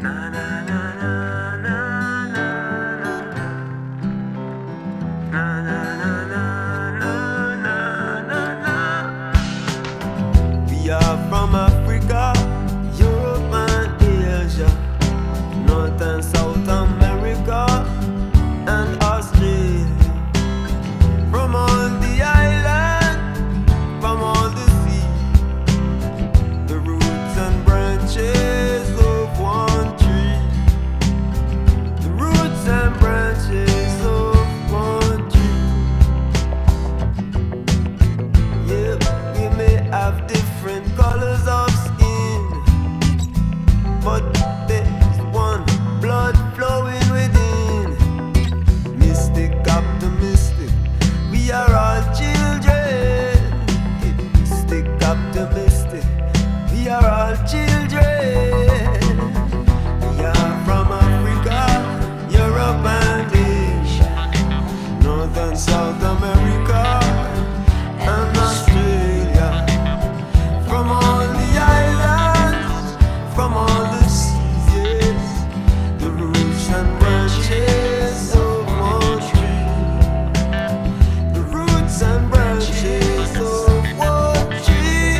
Na na na na na na na na na na na na na. We are from Africa, Europe and Asia, North and South America and Australia. From all the island, from all the sea, the roots and branches of one tree. The roots and branches of one tree. Yeah, we may have different colors of skin, but there's one blood flowing within. Mystic, optimistic, we are all children. Mystic, optimistic, we are all children. We are from Africa, Europe and Asia, North and South America and Australia. From all the islands, from all the seas, yes, the roots and branches of one tree. The roots and branches of one tree.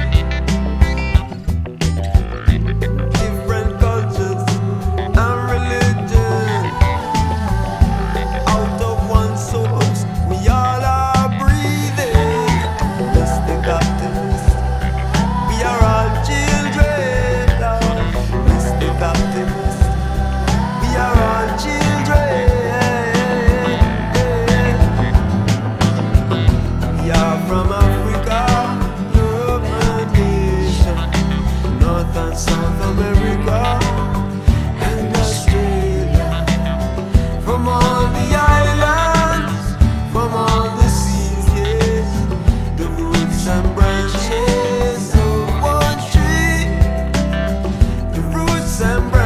Different cultures and religion, out of one source, we all are breathing. Mystic, optimist, we are all children. Mystic, optimist, we are all children. We are from Africa, Europe and Asia, North and South America and Australia. From all the islands, from all the seas, yes, the roots and branches of one tree. The roots and branches